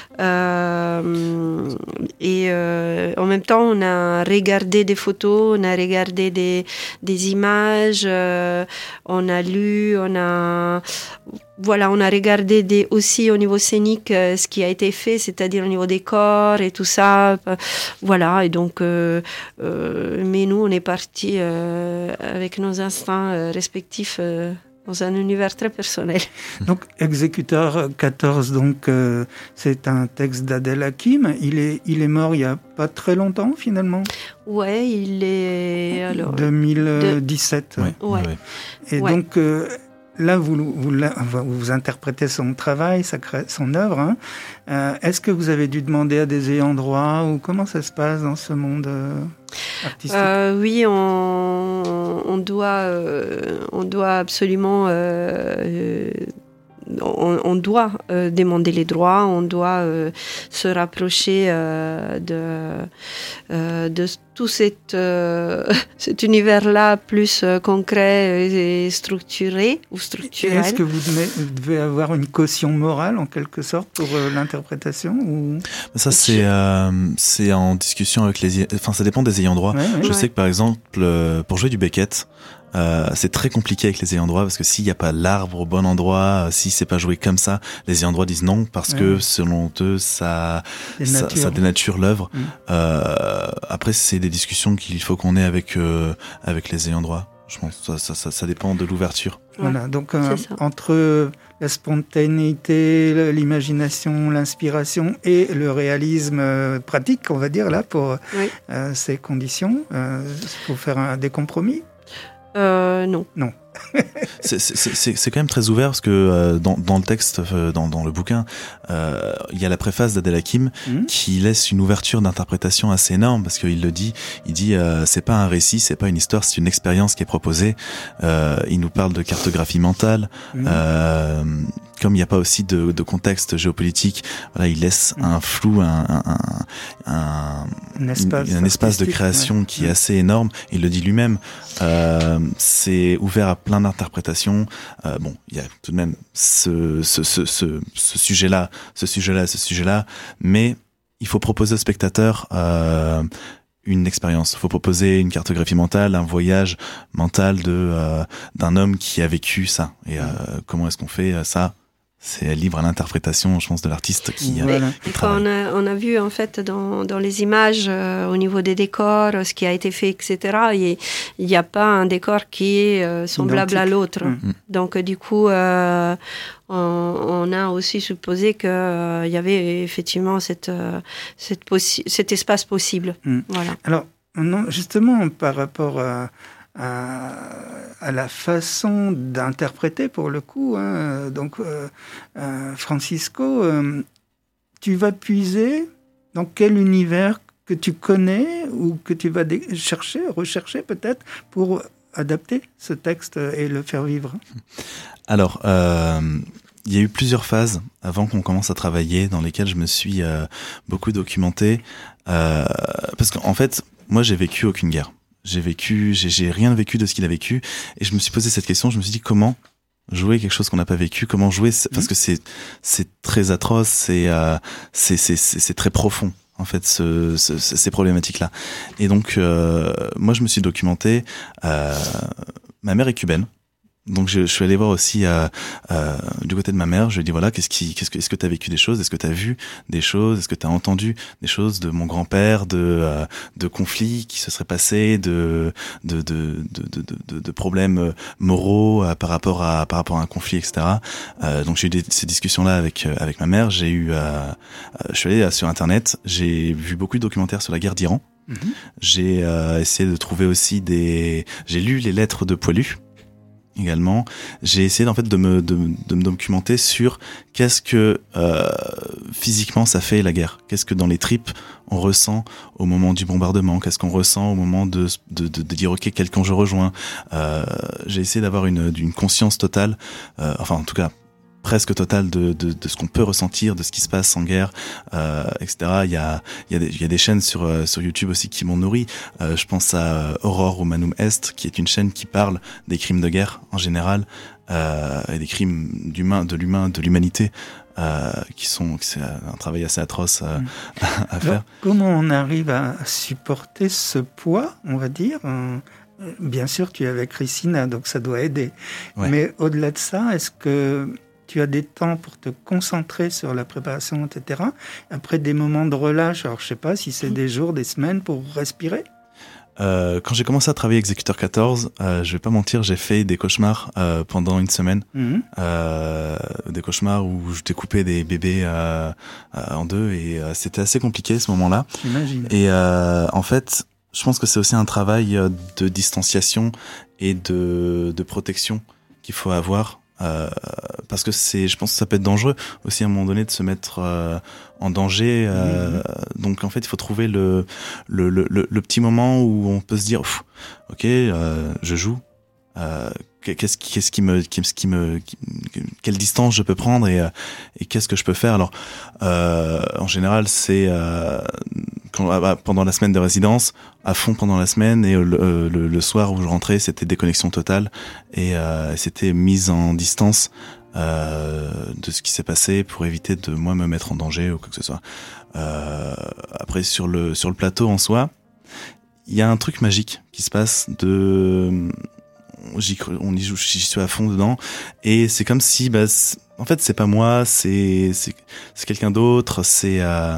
Euh, et euh, en même temps, on a regardé des photos, on a regardé des, des images, euh, on a lu, on a... Voilà, on a regardé des, aussi au niveau scénique euh, ce qui a été fait, c'est-à-dire au niveau des corps et tout ça. Euh, voilà, et donc, euh, euh, mais nous, on est partis euh, avec nos instincts euh, respectifs euh, dans un univers très personnel. Donc, Exécuteur quatorze, donc, euh, c'est un texte d'Adel Hakim. Il est, il est mort il n'y a pas très longtemps, finalement. Ouais, il est... Alors, deux mille dix-sept. De... Ouais. ouais. ouais. Et ouais. donc... Euh, Là, vous, vous, vous interprétez son travail, sa, son œuvre. Hein. Euh, est-ce que vous avez dû demander à des ayants droit ou comment ça se passe dans ce monde euh, artistique ? euh, Oui, on, on, doit, euh, on doit absolument... Euh, On, on doit euh, demander les droits, on doit euh, se rapprocher euh, de, euh, de tout cette, euh, cet univers-là plus euh, concret et structuré ou structurel. Et est-ce que vous devez, vous devez avoir une caution morale en quelque sorte pour euh, l'interprétation ou... Ça c'est, euh, c'est en discussion avec les... Enfin ça dépend des ayants droit. Ouais, ouais. Je ouais. sais que par exemple pour jouer du Beckett, Euh, c'est très compliqué avec les ayants droit parce que s'il n'y a pas l'arbre au bon endroit, si c'est pas joué comme ça, les ayants droit disent non parce ouais. que selon eux ça ça, ça dénature l'œuvre. Mmh. Euh, après c'est des discussions qu'il faut qu'on ait avec euh, avec les ayants droit. Je pense ça ça ça, ça dépend de l'ouverture. Voilà, ouais, donc euh, entre la spontanéité, l'imagination, l'inspiration et le réalisme euh, pratique, on va dire là pour oui. euh, ces conditions, il euh, faut faire un, des compromis. euh, Non. Non. c'est, c'est, c'est, c'est quand même très ouvert parce que euh, dans, dans le texte, euh, dans, dans le bouquin, euh, il y a la préface d'Adèle Hakim mmh. qui laisse une ouverture d'interprétation assez énorme parce qu'il le dit, il dit euh, c'est pas un récit, c'est pas une histoire, c'est une expérience qui est proposée. Euh, il nous parle de cartographie mentale. Mmh. Euh, comme il n'y a pas aussi de, de contexte géopolitique, voilà, il laisse mmh. un flou, un, un, un, un, un espace, un espace de création ouais. qui mmh. est assez énorme. Il le dit lui-même. Euh, c'est ouvert à plein d'interprétations. Euh, bon, il y a tout de même ce, ce, ce, ce, ce sujet-là, ce sujet-là, ce sujet-là, mais il faut proposer au spectateur euh, une expérience. Il faut proposer une cartographie mentale, un voyage mental de euh, d'un homme qui a vécu ça. Et euh, comment est-ce qu'on fait ça ? C'est libre à l'interprétation, je pense, de l'artiste qui, voilà. qui travaille. On a, on a vu, en fait, dans, dans les images, euh, au niveau des décors, ce qui a été fait, et cetera, il n'y a pas un décor qui est euh, semblable Identique. à l'autre. Mmh. Donc, du coup, euh, on, on a aussi supposé qu'il euh, y avait effectivement cette, euh, cette possi- cet espace possible. Mmh. Voilà. Alors, non, justement, par rapport à... À, à la façon d'interpréter pour le coup. Hein. Donc, euh, euh, Francisco, euh, tu vas puiser dans quel univers que tu connais ou que tu vas dé- chercher, rechercher peut-être pour adapter ce texte et le faire vivre? Alors, euh, il y a eu plusieurs phases avant qu'on commence à travailler dans lesquelles je me suis euh, beaucoup documenté. Euh, parce qu'en fait, moi, j'ai vécu aucune guerre. J'ai vécu, j'ai, j'ai rien vécu de ce qu'il a vécu, et je me suis posé cette question. Je me suis dit comment jouer quelque chose qu'on n'a pas vécu, comment jouer, parce que c'est c'est très atroce, c'est euh, c'est, c'est c'est c'est très profond en fait ce, ce, ces problématiques-là. Et donc euh, moi je me suis documenté. Euh, ma mère est cubaine. Donc je, je suis allé voir aussi euh, euh, du côté de ma mère. Je lui ai dit voilà, qu'est-ce qui, qu'est-ce que, est-ce que t'as vécu des choses, est-ce que t'as vu des choses, est-ce que t'as entendu des choses de mon grand-père, de euh, de conflits qui se seraient passés, de de de de de, de, de problèmes moraux euh, par rapport à par rapport à un conflit, et cetera. Euh, donc j'ai eu des, ces discussions-là avec euh, avec ma mère. J'ai eu, euh, euh, je suis allé euh, sur internet, j'ai vu beaucoup de documentaires sur la guerre d'Iran. Mmh. J'ai euh, essayé de trouver aussi des, j'ai lu les lettres de Poilu. Également, j'ai essayé en fait de me de, de me documenter sur qu'est-ce que euh, physiquement ça fait la guerre, qu'est-ce que dans les tripes on ressent au moment du bombardement, qu'est-ce qu'on ressent au moment de de de, de dire ok quel camp je rejoins. Euh, j'ai essayé d'avoir une d'une conscience totale, euh, enfin en tout cas presque totale de, de, de ce qu'on peut ressentir, de ce qui se passe en guerre, euh, et cetera. Il y a, il y a des, il y a des chaînes sur, euh, sur YouTube aussi qui m'ont nourri. Euh, je pense à Aurore Humanum Est, qui est une chaîne qui parle des crimes de guerre en général, euh, et des crimes d'humain, de l'humain, de l'humanité, euh, qui sont, c'est un travail assez atroce euh, mmh. à, à faire. Alors, comment on arrive à supporter ce poids, on va dire? Bien sûr, tu es avec Christina, donc ça doit aider. Ouais. Mais au-delà de ça, est-ce que tu as des temps pour te concentrer sur la préparation, et cetera. Après des moments de relâche, alors je ne sais pas si c'est des jours, des semaines pour respirer. Euh, quand j'ai commencé à travailler Executor quatorze, euh, je vais pas mentir, j'ai fait des cauchemars euh, pendant une semaine. Mmh. Euh, des cauchemars où je découpais des bébés euh, euh, en deux, et euh, c'était assez compliqué ce moment-là. J'imagine. Et euh, en fait, je pense que c'est aussi un travail de distanciation et de, de protection qu'il faut avoir. Euh, parce que c'est, je pense que ça peut être dangereux aussi à un moment donné de se mettre euh, en danger. Euh, mmh. Donc en fait, il faut trouver le le, le le le petit moment où on peut se dire, ok, euh, je joue. Euh, qu'est-ce qui qu'est-ce qui me qu'est-ce qui me quelle distance je peux prendre et et qu'est-ce que je peux faire. Alors euh, en général, c'est euh, quand, pendant la semaine de résidence, à fond pendant la semaine, et le, le, le soir où je rentrais, c'était déconnexion totale, et euh, c'était mise en distance euh, de ce qui s'est passé pour éviter de moi me mettre en danger ou quoi que ce soit. Euh, après sur le sur le plateau en soi, il y a un truc magique qui se passe de j'y on y joue, j'y suis à fond dedans, et c'est comme si bah c'est, en fait c'est pas moi, c'est c'est c'est quelqu'un d'autre, c'est euh,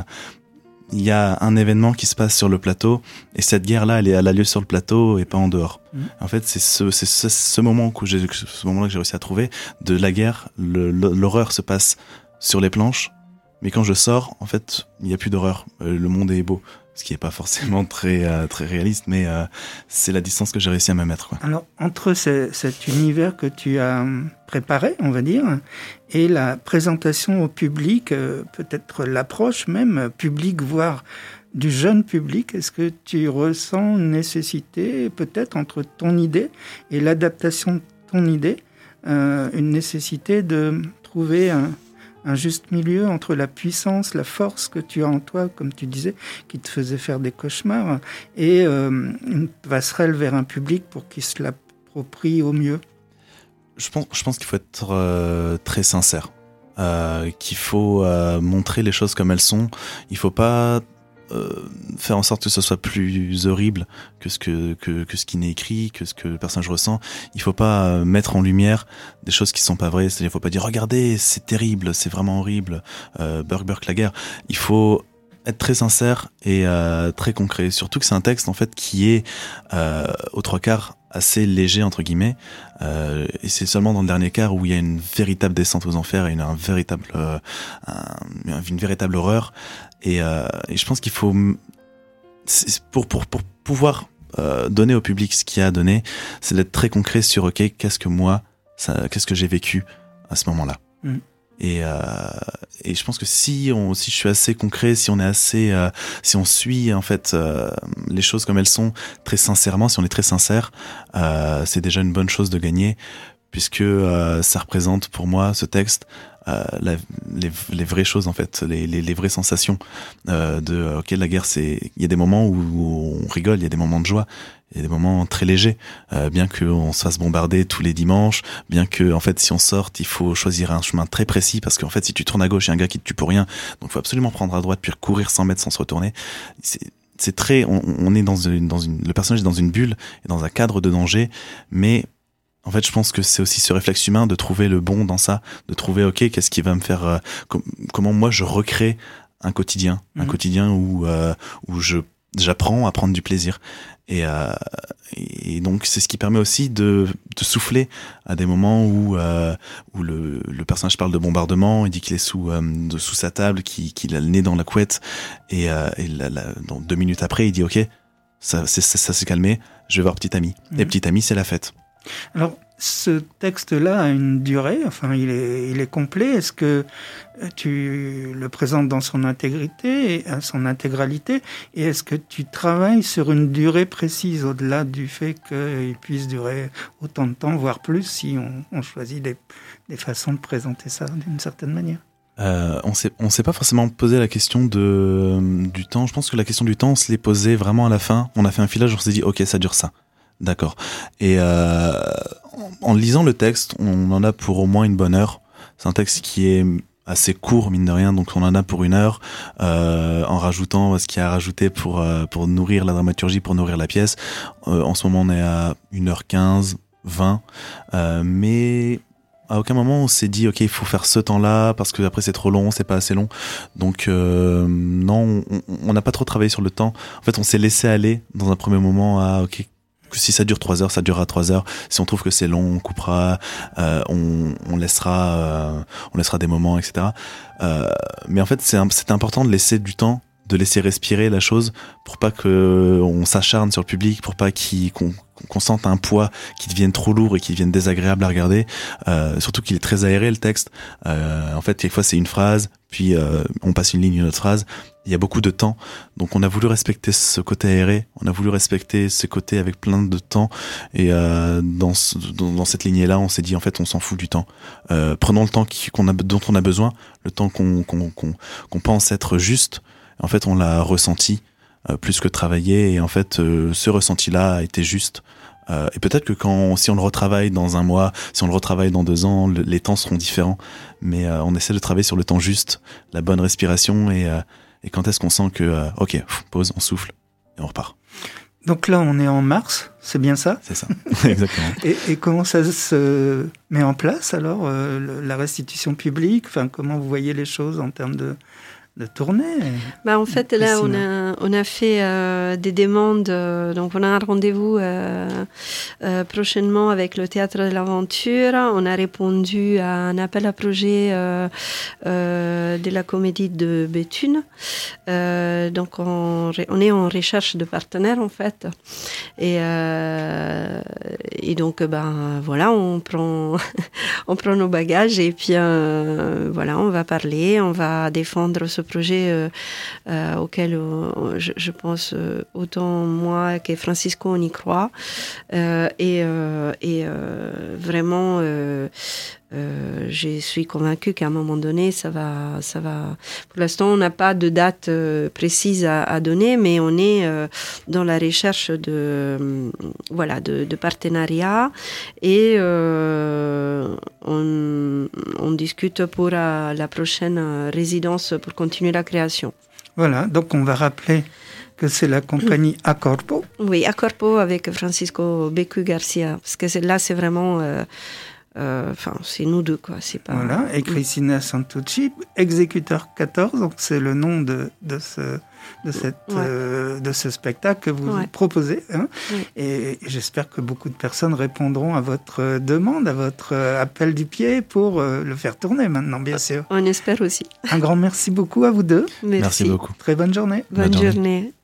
il y a un événement qui se passe sur le plateau, et cette guerre-là, elle, est, elle a lieu sur le plateau et pas en dehors. Mmh. En fait, c'est ce, c'est ce, ce moment que j'ai, ce moment-là que j'ai réussi à trouver de la guerre. Le, l'horreur se passe sur les planches, mais quand je sors, en fait, il n'y a plus d'horreur. Le monde est beau. ce qui est pas forcément très euh, très réaliste, mais euh, c'est la distance que j'ai réussi à me mettre, quoi. Alors, entre ce, cet univers que tu as préparé, on va dire, et la présentation au public, euh, peut-être l'approche même publique, voire du jeune public, est-ce que tu ressens une nécessité, peut-être entre ton idée et l'adaptation de ton idée, euh, une nécessité de trouver un un juste milieu entre la puissance, la force que tu as en toi, comme tu disais, qui te faisait faire des cauchemars, et euh, une passerelle vers un public pour qu'il se l'approprie au mieux? Je pense, je pense qu'il faut être euh, très sincère, euh, qu'il faut euh, montrer les choses comme elles sont. Il faut pas euh, faire en sorte que ce soit plus horrible que ce que que, que ce qui n'est écrit, que ce que le personnage ressent. Il faut pas euh, mettre en lumière des choses qui sont pas vraies. C'est-à-dire, il faut pas dire regardez, c'est terrible, c'est vraiment horrible, euh, Burk Burk la guerre. Il faut être très sincère et euh, très concret. Surtout que c'est un texte en fait qui est euh, aux trois quarts assez léger entre guillemets, euh, et c'est seulement dans le dernier quart où il y a une véritable descente aux enfers et une, un véritable, euh, un, une véritable horreur. Et, euh, et je pense qu'il faut, pour pour pour pouvoir euh, donner au public ce qu'il y a à donner, c'est d'être très concret sur ok, qu'est-ce que moi, ça, qu'est-ce que j'ai vécu à ce moment-là. Mm. Et, euh, et je pense que si on, si je suis assez concret, si on est assez, euh, si on suit en fait euh, les choses comme elles sont très sincèrement, si on est très sincère, euh, c'est déjà une bonne chose de gagner, puisque euh, ça représente pour moi ce texte euh, la, les, les vraies choses en fait, les, les, les vraies sensations euh, de ok, la guerre, c'est, il y a des moments où, où on rigole, il y a des moments de joie. Il y a des moments très légers, euh, bien qu'on se fasse bombarder tous les dimanches, bien que en fait si on sort, il faut choisir un chemin très précis parce qu'en fait si tu tournes à gauche, il y a un gars qui te tue pour rien, donc il faut absolument prendre à droite puis courir cent mètres sans se retourner. C'est, c'est très, on, on est dans une, dans une, le personnage est dans une bulle et dans un cadre de danger, mais en fait je pense que c'est aussi ce réflexe humain de trouver le bon dans ça, de trouver ok, qu'est-ce qui va me faire, euh, com- comment moi je recrée un quotidien, mmh. un quotidien où euh, où je j'apprends à prendre du plaisir. Et, euh, et donc c'est ce qui permet aussi de, de souffler à des moments où euh, où le, le personnage parle de bombardement, il dit qu'il est sous euh, de, sous sa table, qu'il, qu'il a le nez dans la couette, et, euh, et la, la, donc deux minutes après il dit ok, ça c'est, ça, ça s'est calmé, je vais voir Petit Ami. Mmh. Et Petit Ami, c'est la fête. Alors ce texte-là a une durée, enfin il est, il est complet. Est-ce que tu le présentes dans son intégrité, son intégralité, et est-ce que tu travailles sur une durée précise au-delà du fait qu'il puisse durer autant de temps, voire plus, si on, on choisit des, des façons de présenter ça d'une certaine manière? Euh, on s'est, on s'est pas forcément posé la question de, du temps. Je pense que la question du temps, on se l'est posée vraiment à la fin. On a fait un filage, on s'est dit ok, ça dure ça. D'accord. Et euh, en lisant le texte, on en a pour au moins une bonne heure. C'est un texte qui est assez court, mine de rien, donc on en a pour une heure, euh, en rajoutant ce qu'il y a à rajouter pour, euh, pour nourrir la dramaturgie, pour nourrir la pièce. Euh, en ce moment, on est à une heure quinze, vingt, euh, mais à aucun moment on s'est dit ok, il faut faire ce temps-là parce que après c'est trop long, c'est pas assez long. Donc euh, non, on n'a pas trop travaillé sur le temps. En fait, on s'est laissé aller dans un premier moment à ok, si ça dure trois heures, ça durera trois heures. Si on trouve que c'est long, on coupera, euh, on, on laissera, euh, on laissera des moments, et cetera. Euh, mais en fait, c'est, c'est important de laisser du temps, de laisser respirer la chose pour pas que on s'acharne sur le public, pour pas qu'il, qu'on, qu'on sente un poids qui devienne trop lourd et qui devienne désagréable à regarder. Euh, surtout qu'il est très aéré le texte. Euh, en fait, quelquefois c'est une phrase, puis euh, on passe une ligne, une autre phrase. Il y a beaucoup de temps, donc on a voulu respecter ce côté aéré, on a voulu respecter ce côté avec plein de temps, et euh, dans, ce, dans, dans cette lignée-là, on s'est dit en fait on s'en fout du temps. Euh, prenons le temps qui, qu'on a, dont on a besoin, le temps qu'on, qu'on, qu'on, qu'on pense être juste. En fait, on l'a ressenti euh, plus que travaillé, et en fait, euh, ce ressenti-là a été juste. Euh, et peut-être que quand, si on le retravaille dans un mois, si on le retravaille dans deux ans, le, les temps seront différents. Mais euh, on essaie de travailler sur le temps juste, la bonne respiration, et euh, Et quand est-ce qu'on sent que, euh, ok, pause, on souffle et on repart. Donc là, on est en mars, c'est bien ça ? C'est ça, exactement. et, et comment ça se met en place alors, euh, le, la restitution publique ? Enfin, comment vous voyez les choses en termes de, de tourner. Bah, en fait, là, on a, on a fait euh, des demandes. Euh, donc, on a un rendez-vous euh, euh, prochainement avec le Théâtre de l'Aventure. On a répondu à un appel à projet euh, euh, de la Comédie de Béthune. Euh, donc, on, on est en recherche de partenaires, en fait. Et, euh, et donc, ben, voilà, on prend, on prend nos bagages et puis, euh, voilà, on va parler, on va défendre ce projet euh, euh, auquel euh, je, je pense euh, autant moi que Francisco on y croit euh, et, euh, et euh, vraiment euh, euh, je suis convaincue qu'à un moment donné ça va ça va pour l'instant on n'a pas de date euh, précise à, à donner mais on est euh, dans la recherche de euh, voilà de, de partenariat et euh, on, on discute pour euh, la prochaine résidence pour continuer la création. Voilà, donc on va rappeler que c'est la compagnie Accorpo. Oui, Accorpo avec Francisco Becu Garcia, parce que c'est, là c'est vraiment, euh, euh, enfin c'est nous deux quoi, c'est pas. Voilà, et Cristina Santucci, exécuteur quatorze, donc c'est le nom de de ce de cette ouais. euh, de ce spectacle que vous ouais. proposez, hein ouais. et, et j'espère que beaucoup de personnes répondront à votre demande, à votre appel du pied pour euh, le faire tourner maintenant, bien sûr. On espère aussi. Un grand merci beaucoup à vous deux. Merci, merci beaucoup. Très bonne journée. Bonne, bonne journée. journée.